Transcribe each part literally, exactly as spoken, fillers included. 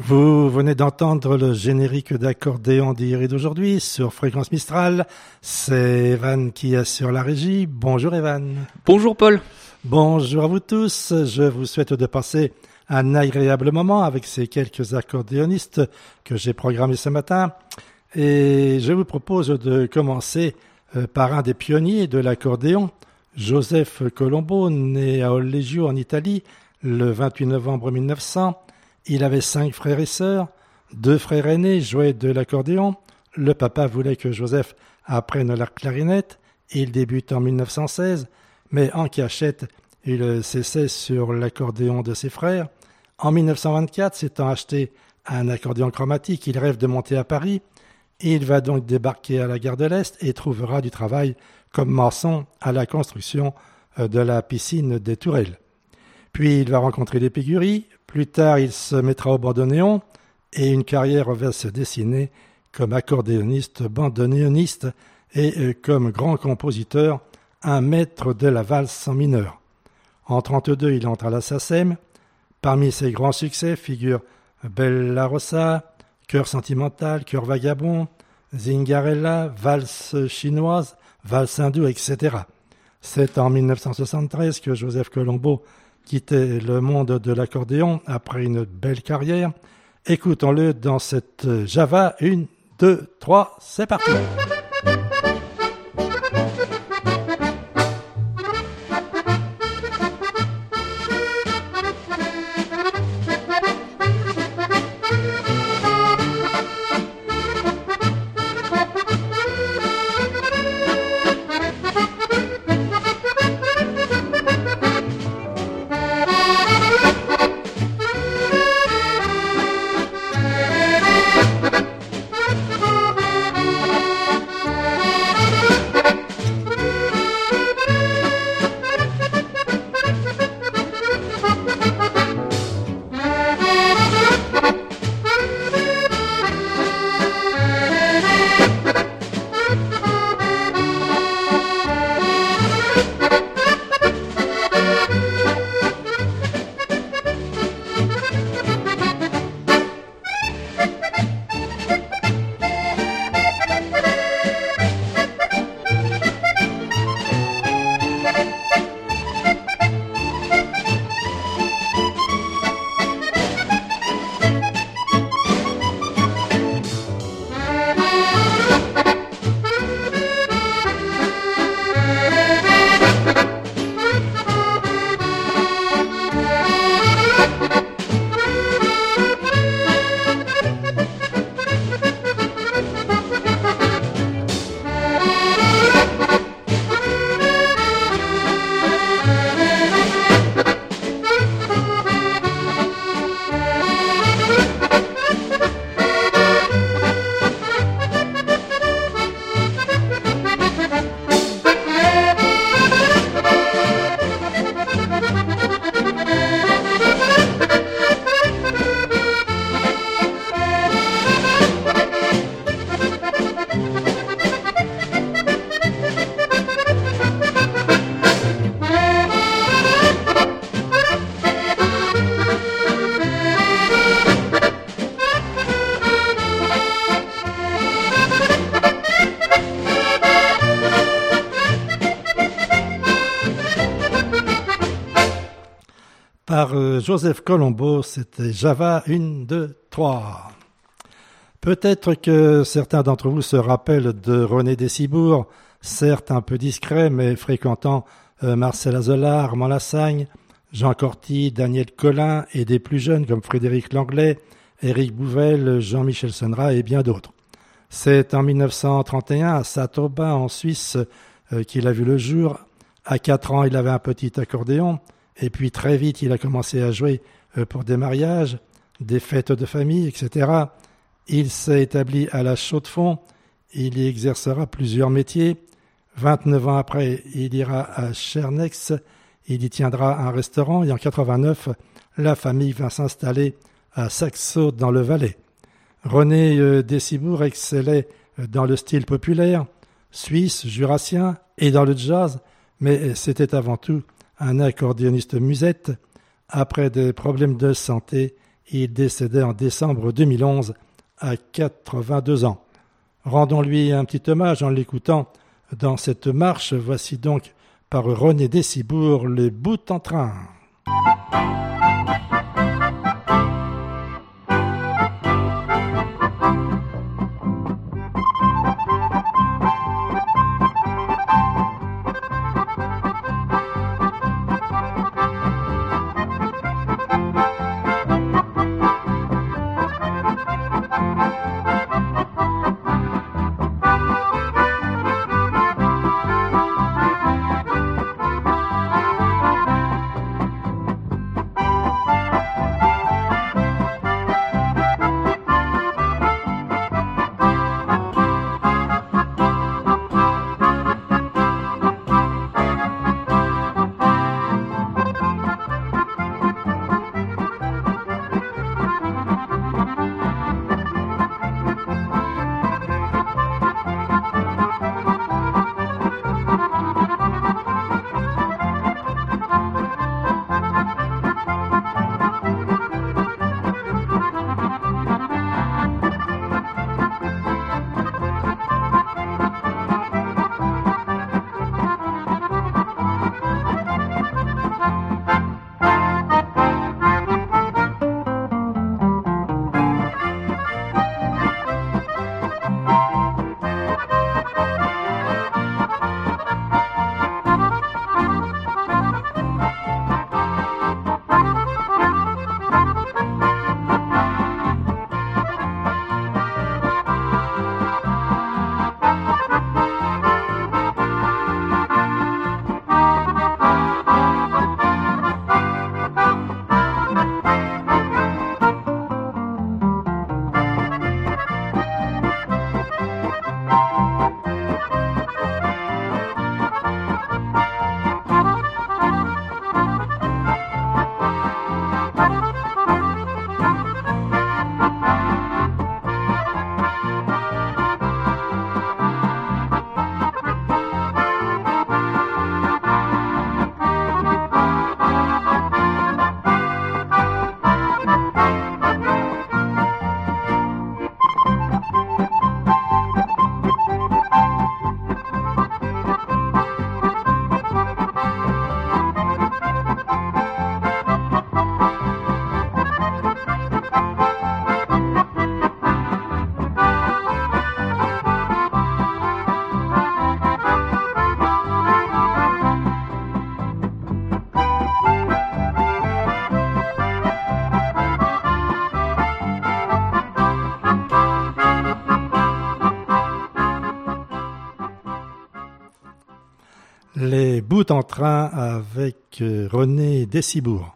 Vous venez d'entendre le générique d'accordéon d'hier et d'aujourd'hui sur Fréquence Mistral. C'est Evan qui assure la régie. Bonjour Evan. Bonjour Paul. Bonjour à vous tous. Je vous souhaite de passer un agréable moment avec ces quelques accordéonistes que j'ai programmés ce matin. Et je vous propose de commencer par un des pionniers de l'accordéon, Joseph Colombo, né à Olleggio en Italie le vingt-huit novembre mille neuf cents. Il avait cinq frères et sœurs, deux frères aînés jouaient de l'accordéon. Le papa voulait que Joseph apprenne la clarinette. Il débute en mille neuf cent seize, mais en cachette, il s'essaie sur l'accordéon de ses frères. En mille neuf cent vingt-quatre, s'étant acheté un accordéon chromatique, il rêve de monter à Paris. Il va donc débarquer à la gare de l'Est et trouvera du travail comme maçon à la construction de la piscine des Tourelles. Puis il va rencontrer les Pégury. Plus tard, il se mettra au bandoneon et une carrière va se dessiner comme accordéoniste, bandoneoniste et comme grand compositeur, un maître de la valse en mineur. En trente-deux, il entre à la SACEM. Parmi ses grands succès figurent Bella Rossa, Cœur sentimental, Cœur vagabond, Zingarella, Valse chinoise, Valse hindoue, et cetera. C'est en mille neuf cent soixante-treize que Joseph Colombo quittait le monde de l'accordéon après une belle carrière. Écoutons-le dans cette Java. un, deux, trois, c'est parti. Par Joseph Colombo, c'était Java un, deux, trois. Peut-être que certains d'entre vous se rappellent de René Dessibourg, certes un peu discret, mais fréquentant euh, Marcel Azoulay, Armand Lassagne, Jean Corty, Daniel Colin et des plus jeunes comme Frédéric Langlais, Éric Bouvel, Jean-Michel Senra et bien d'autres. C'est en mille neuf cent trente et un à Saint-Aubin en Suisse euh, qu'il a vu le jour. À quatre ans, il avait un petit accordéon. Et puis très vite, il a commencé à jouer pour des mariages, des fêtes de famille, et cetera. Il s'est établi à la Chaux-de-Fonds. Il y exercera plusieurs métiers. vingt-neuf ans après, il ira à Chernex. Il y tiendra un restaurant. Et en quatre-vingt-neuf, la famille va s'installer à Saxo dans le Valais. René Dessibourg excellait dans le style populaire, suisse, jurassien et dans le jazz, mais c'était avant tout un accordéoniste musette. Après des problèmes de santé, Il décédait en décembre deux mille onze à quatre-vingt-deux ans. Rendons-lui un petit hommage en l'écoutant dans cette marche. Voici donc par René Décibourg, Les Bouts en train. Les Bouts en train avec René Décibourg.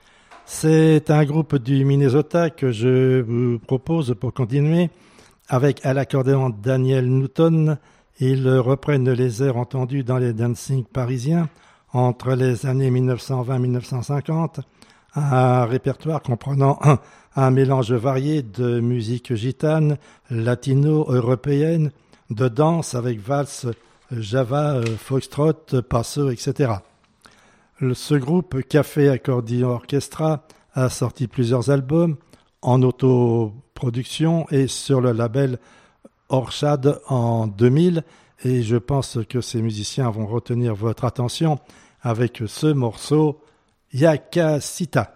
C'est un groupe du Minnesota que je vous propose pour continuer avec à l'accordéon Daniel Newton. Ils reprennent les airs entendus dans les dancing parisiens entre les années mille neuf cent vingt et mille neuf cent cinquante, un répertoire comprenant un, un mélange varié de musique gitane, latino-européenne, de danse avec valse, java, foxtrot, passo, et cetera. Ce groupe Café Accordion Orchestra a sorti plusieurs albums en autoproduction et sur le label Orchard en deux mille, et je pense que ces musiciens vont retenir votre attention avec ce morceau Yakasita.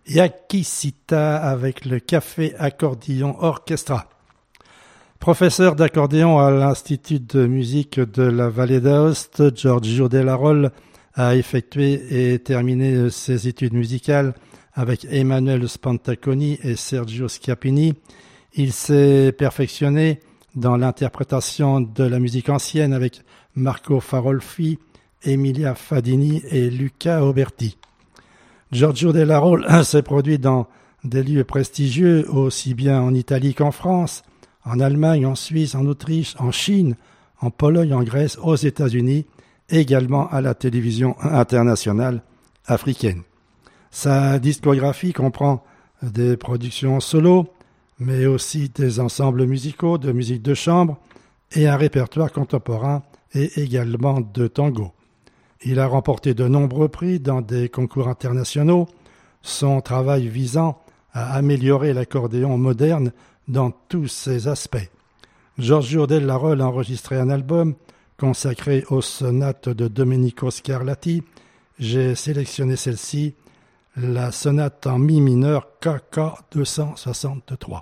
Yakisita avec le Café Accordéon Orchestra. Professeur d'accordéon à l'Institut de musique de la Vallée d'Aoste, Giorgio Della Rolle a effectué et terminé ses études musicales avec Emanuele Spantaconi et Sergio Schiappini. Il s'est perfectionné dans l'interprétation de la musique ancienne avec Marco Farolfi, Emilia Fadini et Luca Oberti. Giorgio Della Rolle s'est produit dans des lieux prestigieux, aussi bien en Italie qu'en France, en Allemagne, en Suisse, en Autriche, en Chine, en Pologne, en Grèce, aux États-Unis, également à la télévision internationale africaine. Sa discographie comprend des productions solo, mais aussi des ensembles musicaux de musique de chambre et un répertoire contemporain et également de tango. Il a remporté de nombreux prix dans des concours internationaux, son travail visant à améliorer l'accordéon moderne dans tous ses aspects. Giorgio Della Rolle a enregistré un album consacré aux sonates de Domenico Scarlatti. J'ai sélectionné celle-ci, la sonate en mi mineur K K deux cent soixante-trois.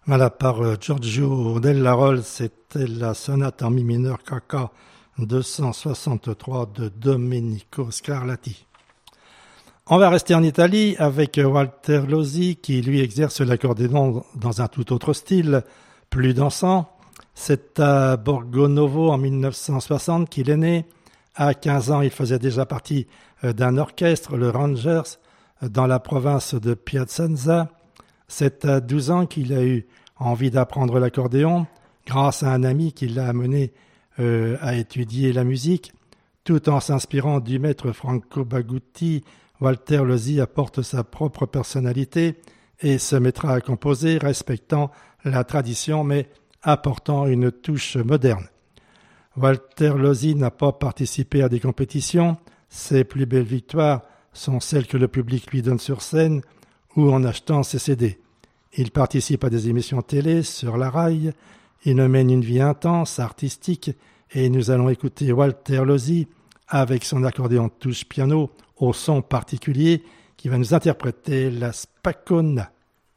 Voilà, par euh, Giorgio Della-Rolle, c'était la sonate en mi mineur K K deux cent soixante-trois de Domenico Scarlatti. On va rester en Italie avec Walter Lozzi qui lui exerce l'accordéon dans un tout autre style, plus dansant. C'est à Borgonovo en mille neuf cent soixante qu'il est né. À quinze ans, il faisait déjà partie d'un orchestre, le Rangers, dans la province de Piacenza. C'est à douze ans qu'il a eu envie d'apprendre l'accordéon grâce à un ami qui l'a amené euh, à étudier la musique. Tout en s'inspirant du maître Franco Bagutti, Walter Lozzi apporte sa propre personnalité et se mettra à composer respectant la tradition mais apportant une touche moderne. Walter Lozzi n'a pas participé à des compétitions. Ses plus belles victoires sont celles que le public lui donne sur scène ou en achetant ses C D. Il participe à des émissions télé sur la Rai. Il mène une vie intense, artistique, et nous allons écouter Walter Lozzi avec son accordéon touche piano au son particulier qui va nous interpréter la Spacona.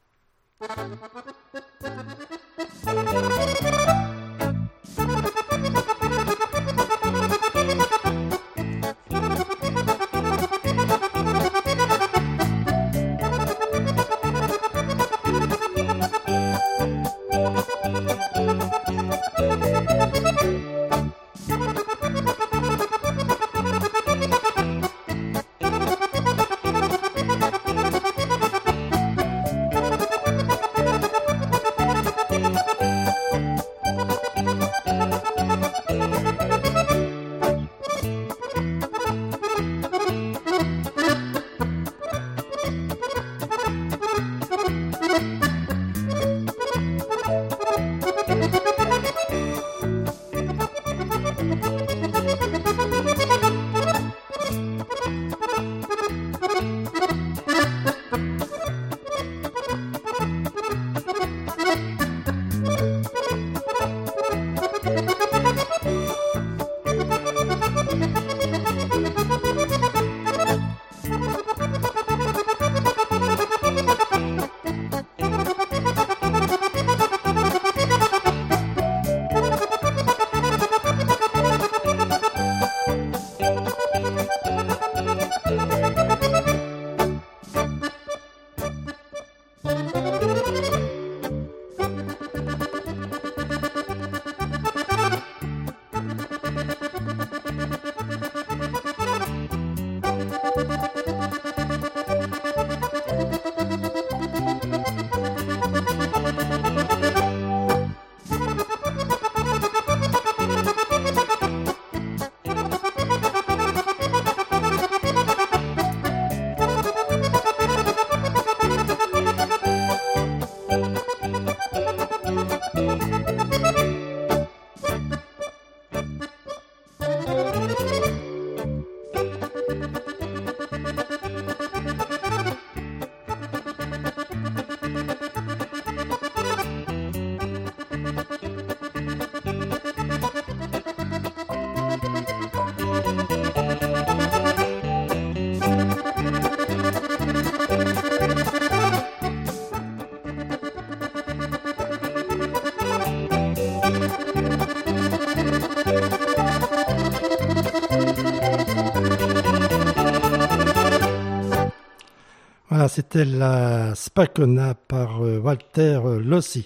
Voilà, c'était la Spacona par Walter Lozzi.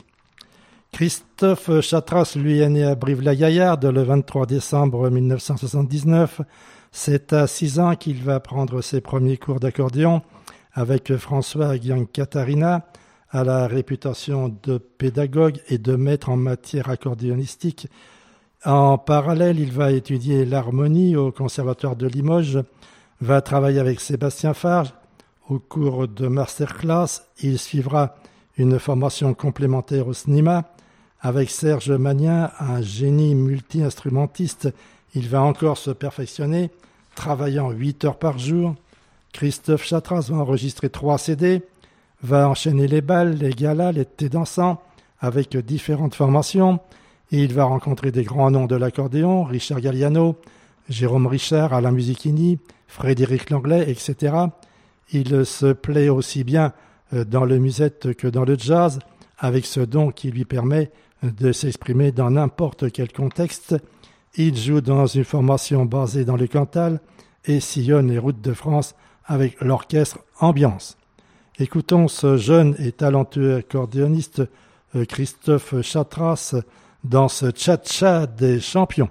Christophe Chatras, lui, est né à Brive-la-Gaillarde le vingt-trois décembre mille neuf cent soixante-dix-neuf. C'est à six ans qu'il va prendre ses premiers cours d'accordéon avec François Giancatarina, à la réputation de pédagogue et de maître en matière accordéonistique. En parallèle, il va étudier l'harmonie au Conservatoire de Limoges, va travailler avec Sébastien Farge. Au cours de masterclass, il suivra une formation complémentaire au cinéma. Avec Serge Magnin, un génie multi-instrumentiste, il va encore se perfectionner, travaillant huit heures par jour. Christophe Chatras va enregistrer trois C D, va enchaîner les bals, les galas, les thés dansants, avec différentes formations. Et il va rencontrer des grands noms de l'accordéon, Richard Galliano, Jérôme Richard, Alain Musichini, Frédéric Langlais, et cetera. Il se plaît aussi bien dans le musette que dans le jazz, avec ce don qui lui permet de s'exprimer dans n'importe quel contexte. Il joue dans une formation basée dans le Cantal et sillonne les routes de France avec l'orchestre Ambiance. Écoutons ce jeune et talentueux accordéoniste Christophe Chatras dans ce Cha-Cha des champions.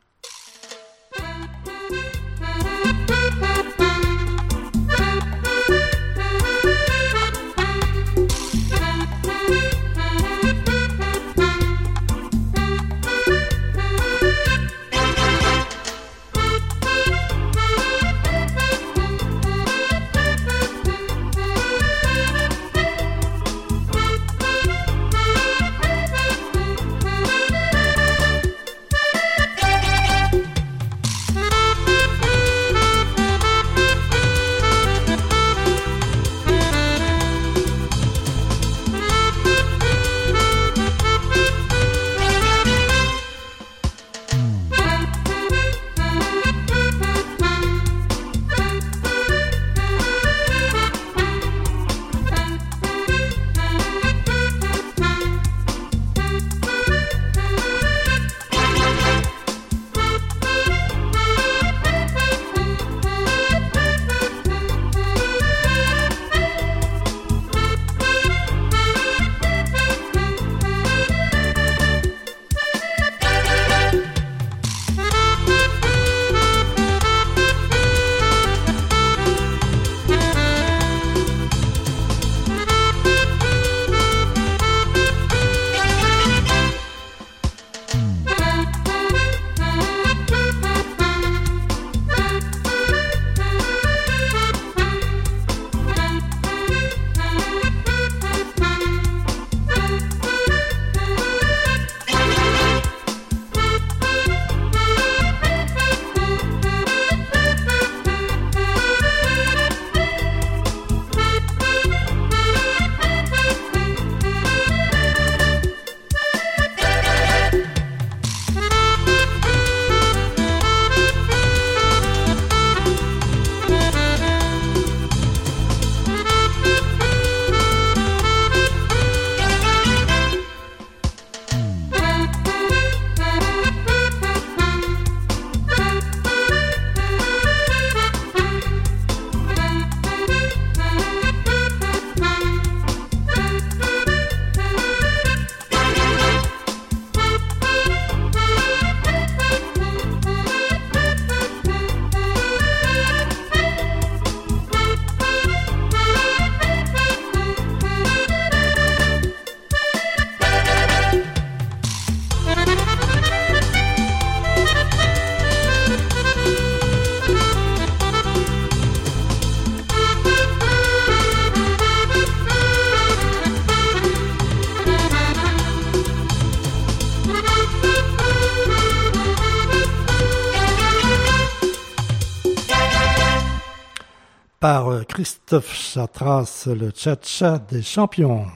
Par Christophe Chatras, le Cha-Cha des champions.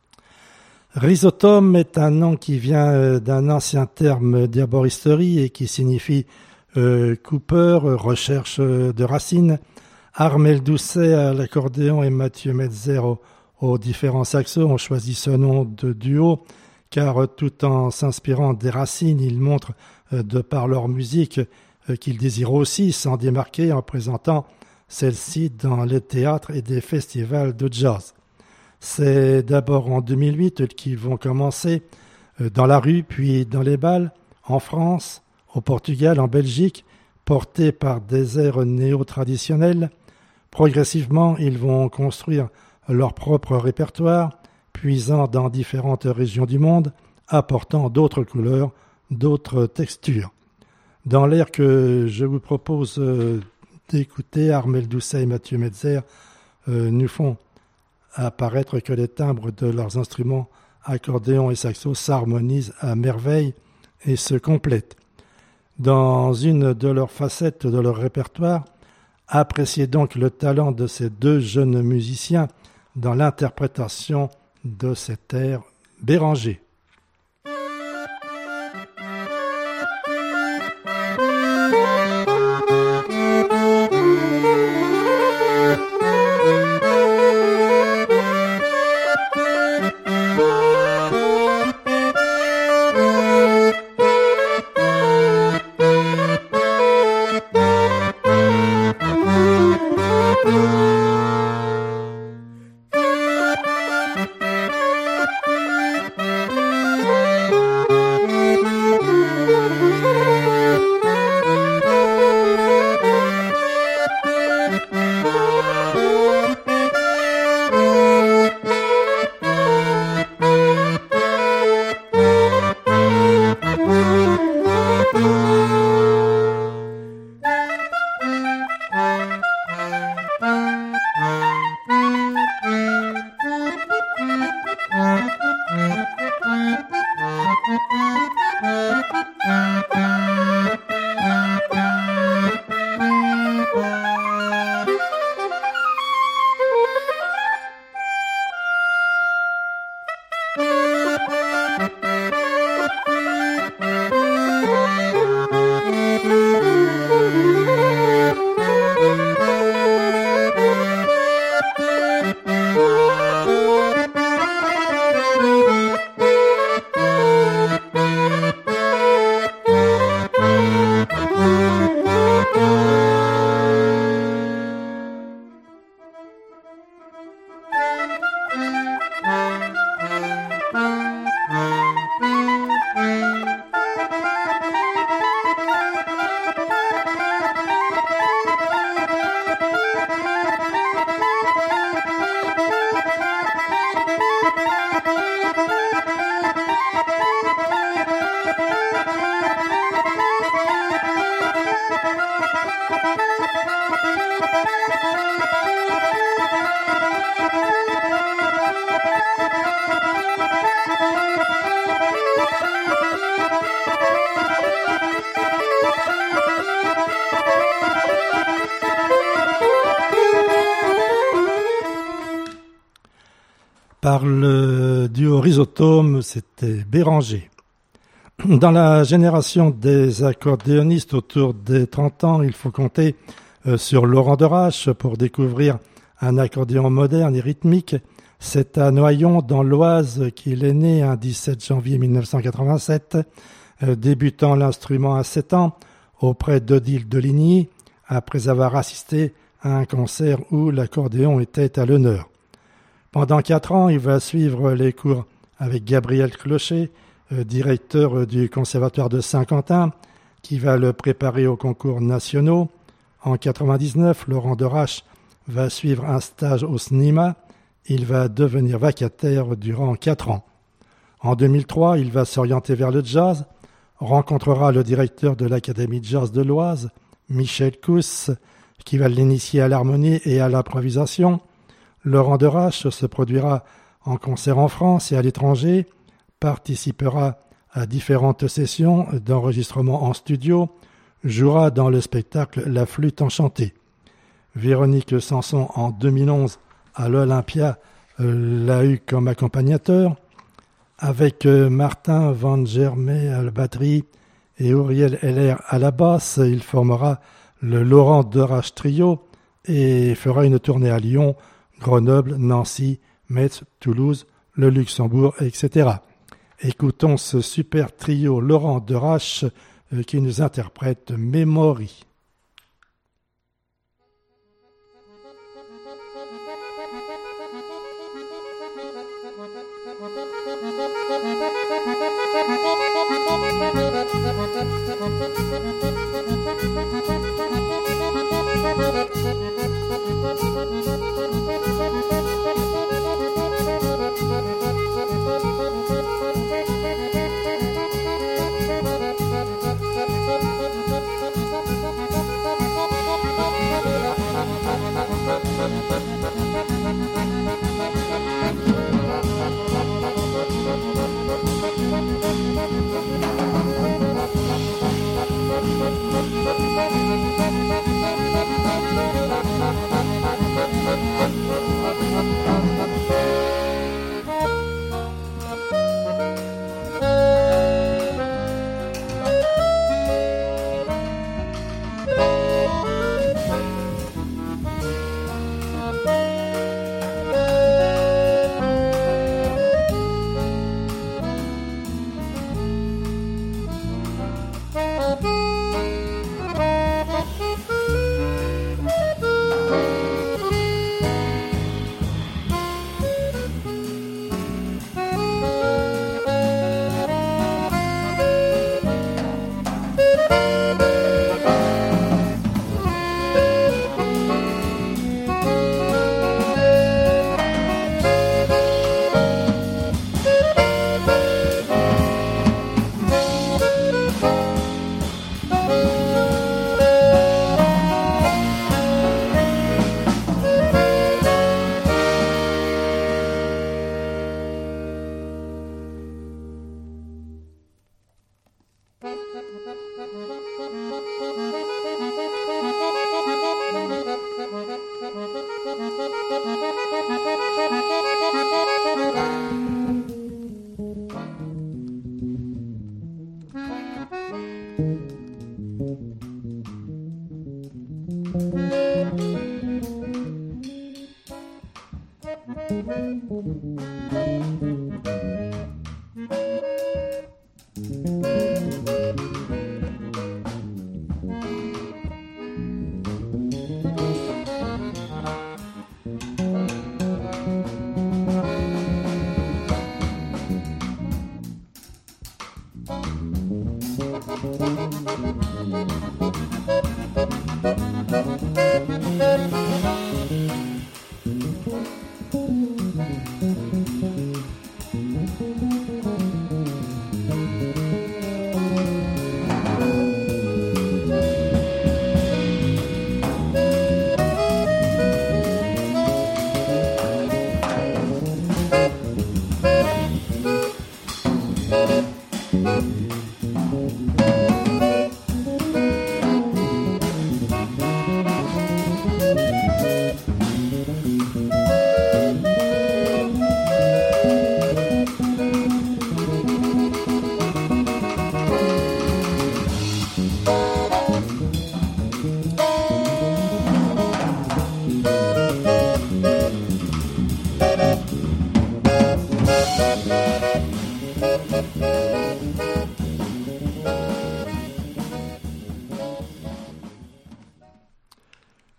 Rhizotome est un nom qui vient d'un ancien terme d'herboristerie et qui signifie euh, coupeur, recherche de racines. Armel Doucet à l'accordéon et Mathieu Metzer aux, aux différents saxos ont choisi ce nom de duo car tout en s'inspirant des racines, ils montrent euh, de par leur musique euh, qu'ils désirent aussi s'en démarquer en présentant celle-ci dans les théâtres et des festivals de jazz. C'est d'abord en deux mille huit qu'ils vont commencer dans la rue, puis dans les bals, en France, au Portugal, en Belgique, portés par des airs néo-traditionnels. Progressivement, ils vont construire leur propre répertoire, puisant dans différentes régions du monde, apportant d'autres couleurs, d'autres textures. Dans l'air que je vous propose d'écouter, Armel Doucet et Mathieu Metzer euh, nous font apparaître que les timbres de leurs instruments, accordéon et saxo, s'harmonisent à merveille et se complètent. Dans une de leurs facettes de leur répertoire, appréciez donc le talent de ces deux jeunes musiciens dans l'interprétation de cet air Béranger. Thank you. Par le duo Rhizotome, c'était Béranger. Dans la génération des accordéonistes autour des trente ans, il faut compter sur Laurent Derache pour découvrir un accordéon moderne et rythmique. C'est à Noyon, dans l'Oise, qu'il est né un dix-sept janvier mille neuf cent quatre-vingt-sept, débutant l'instrument à sept ans auprès d'Odile Deligny, après avoir assisté à un concert où l'accordéon était à l'honneur. Pendant quatre ans, il va suivre les cours avec Gabriel Clocher, directeur du Conservatoire de Saint-Quentin, qui va le préparer aux concours nationaux. En quatre-vingt-dix-neuf, Laurent Derache va suivre un stage au S N I M A. Il va devenir vacataire durant quatre ans. En deux mille trois, il va s'orienter vers le jazz, rencontrera le directeur de l'Académie de jazz de l'Oise, Michel Cousse, qui va l'initier à l'harmonie et à l'improvisation. Laurent Derache se produira en concert en France et à l'étranger, participera à différentes sessions d'enregistrement en studio, jouera dans le spectacle La Flûte Enchantée. Véronique Sanson, en deux mille onze, à l'Olympia, l'a eu comme accompagnateur. Avec Martin Van Germay à la batterie et Auriel Heller à la basse, il formera le Laurent Derache Trio et fera une tournée à Lyon, Grenoble, Nancy, Metz, Toulouse, le Luxembourg, et cetera. Écoutons ce super trio Laurent Derache euh, qui nous interprète Memory.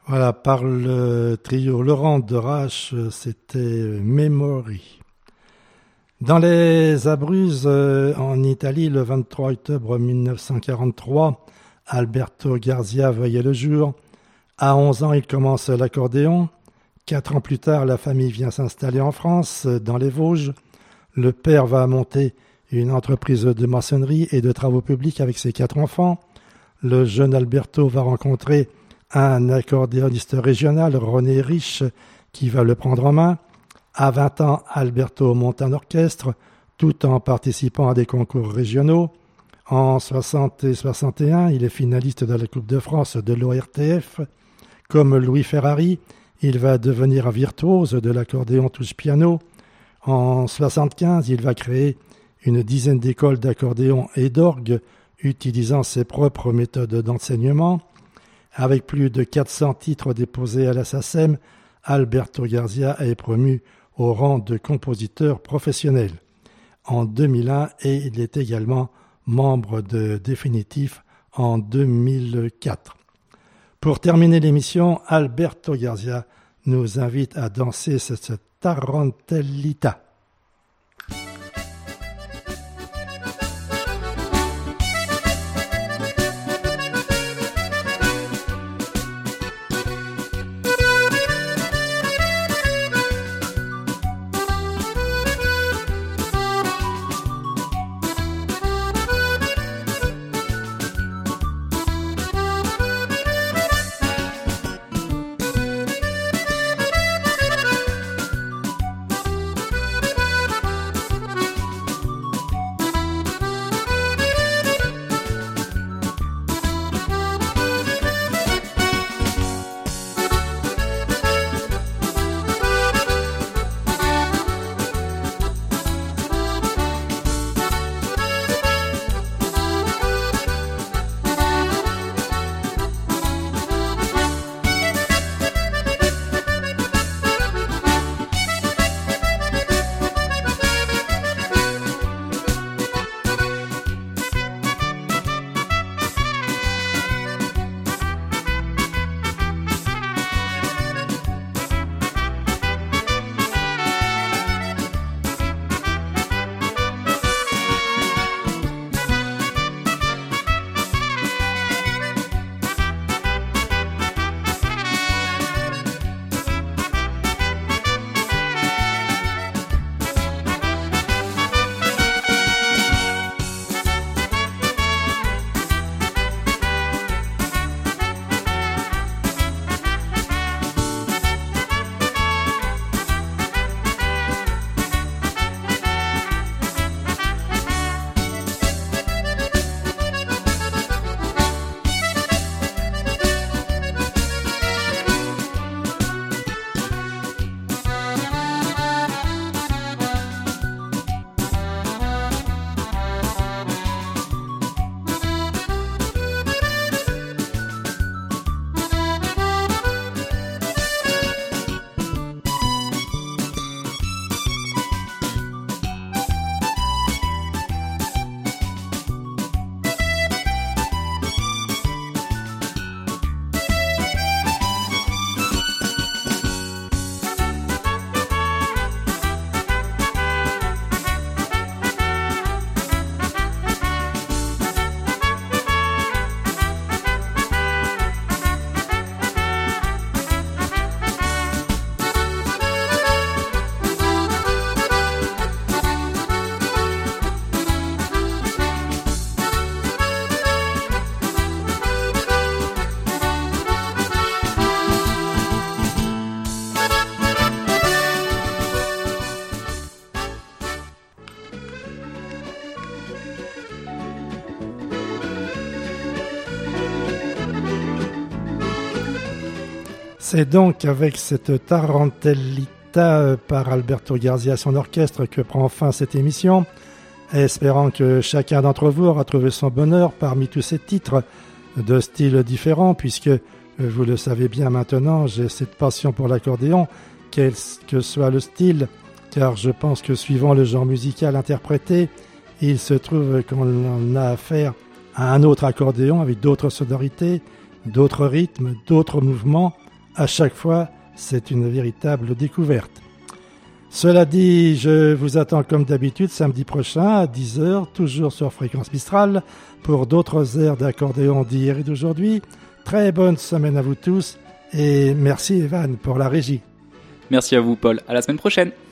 Voilà, par le trio Laurent Derache, c'était Memory. Dans les Abruzzes, en Italie, le vingt-trois octobre mille neuf cent quarante-trois, Alberto Garzia voyait le jour. À onze ans, il commence l'accordéon. Quatre ans plus tard, la famille vient s'installer en France, dans les Vosges. Le père va monter une entreprise de maçonnerie et de travaux publics avec ses quatre enfants. Le jeune Alberto va rencontrer un accordéoniste régional, René Riche, qui va le prendre en main. À vingt ans, Alberto monte un orchestre, tout en participant à des concours régionaux. En soixante et soixante et un, il est finaliste de la Coupe de France de l'O R T F. Comme Louis Ferrari, il va devenir un virtuose de l'accordéon touche-piano. En soixante-quinze, il va créer une dizaine d'écoles d'accordéon et d'orgue, utilisant ses propres méthodes d'enseignement. Avec plus de quatre cents titres déposés à la S A C E M, Alberto Garzia est promu au rang de compositeur professionnel. En deux mille un, et il est également membre de Définitif en deux mille quatre. Pour terminer l'émission, Alberto Garzia nous invite à danser cette tarantellita. C'est donc avec cette tarantellita par Alberto Garzia et son orchestre que prend fin cette émission, espérant que chacun d'entre vous aura trouvé son bonheur parmi tous ces titres de styles différents, puisque vous le savez bien maintenant, j'ai cette passion pour l'accordéon, quel que soit le style, car je pense que suivant le genre musical interprété, il se trouve qu'on a affaire à un autre accordéon avec d'autres sonorités, d'autres rythmes, d'autres mouvements, à chaque fois, c'est une véritable découverte. Cela dit, je vous attends comme d'habitude samedi prochain à dix heures, toujours sur Fréquence Mistral, pour d'autres airs d'accordéon d'hier et d'aujourd'hui. Très bonne semaine à vous tous et merci Evan pour la régie. Merci à vous Paul, à la semaine prochaine.